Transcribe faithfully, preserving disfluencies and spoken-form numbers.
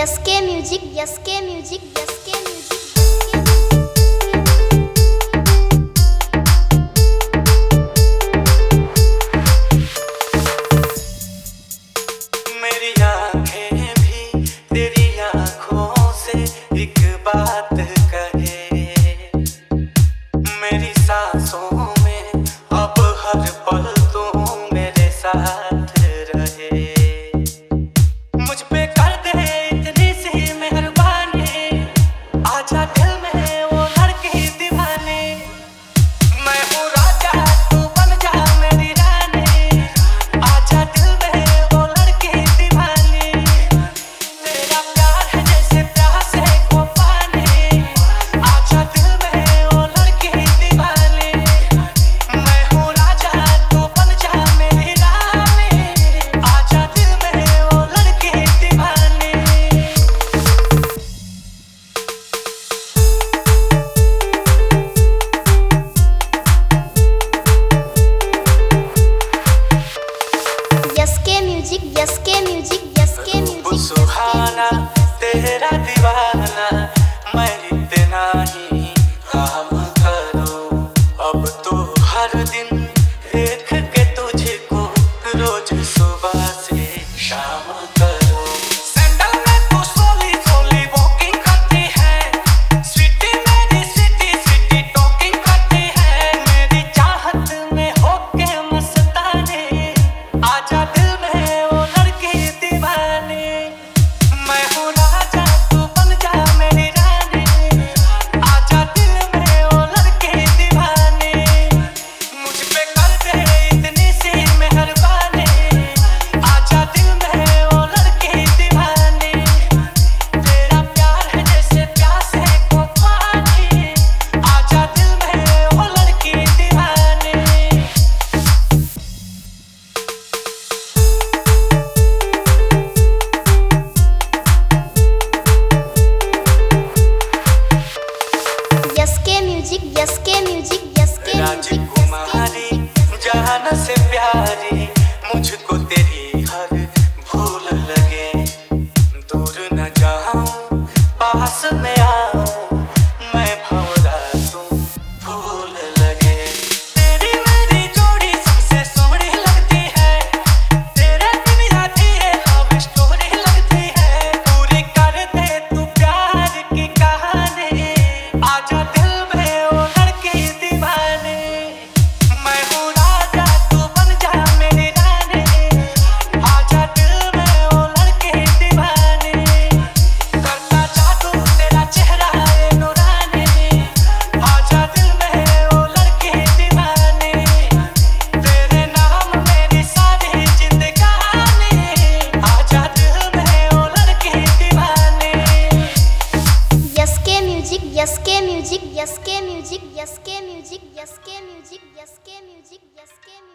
Yes K music S K music S K music मेरी आँखें भी तेरी आँखों से एक बात कहे, मेरी सांसों में अब हर पल तू मेरे साथ रहे। मुझ पे कर दे इतनी सी मेहरबानी, आजा दिल में वो लड़की दीवानी। मैं हूँ राजा तू बन जा मेरी रानी, आजा दिल में वो लड़की दीवानी। तेरा प्यार है जैसे प्यास है वो पानी, आजा दिल में वो लड़की दीवानी। मैं हूँ राजा तू बन जा मेरी रानी, आजा दिल में वो लड़की दीवानी। S K music S K music S K रूप म्यूजिक सुहाना तेरा दीवाना, मैं इतना ही काम करूं। अब तो हर दिन देख के तुझको रोज सुबह से शाम करूं। सैंडल में तू सोली सोली वॉकिंग करती है, स्वीटी मेरी सिटी सिटी टॉकिंग करती है। मेरी चाहत में होके मस्तानी, आजा दिल में वो लड़की दीवानी। मैं हूँ राजा तू बन जा मेरी रानी, आजा दिल में वो लड़की दीवानी। मुझ पे कर दे इतनी सी मेहरबानी, आजा दिल में वो लड़की दीवानी। तेरा प्यार है जैसे प्यास है वो पानी, आजा दिल में वो लड़की दीवानी। S K music S K music S K music राजकुमारी जान से प्यारी, मुझको तेरी हर भूल लगे। दूर न जाऊं पास में आऊं, मैं भंवरा तू भूल लगे। तेरी मेरी जोड़ी सबसे सोहनी लगती है, तेरे बिन आती है लव स्टोरी लगती है। पूरी कर दे तू प्यार की कहानी, आजा दिल में वो लड़की दीवानी। मैं हूँ राजा तू बन जा मेरी रानी, आजा दिल में वो लड़की दीवानी। करता जादू तेरा चेहरा है नूरानी, आजा दिल में वो लड़की दीवानी। तेरे नाम मेरी सारी जिंदगानी, आजा दिल में वो लड़की दीवानी। S K music S K music S K music S K music S K music S K music S K music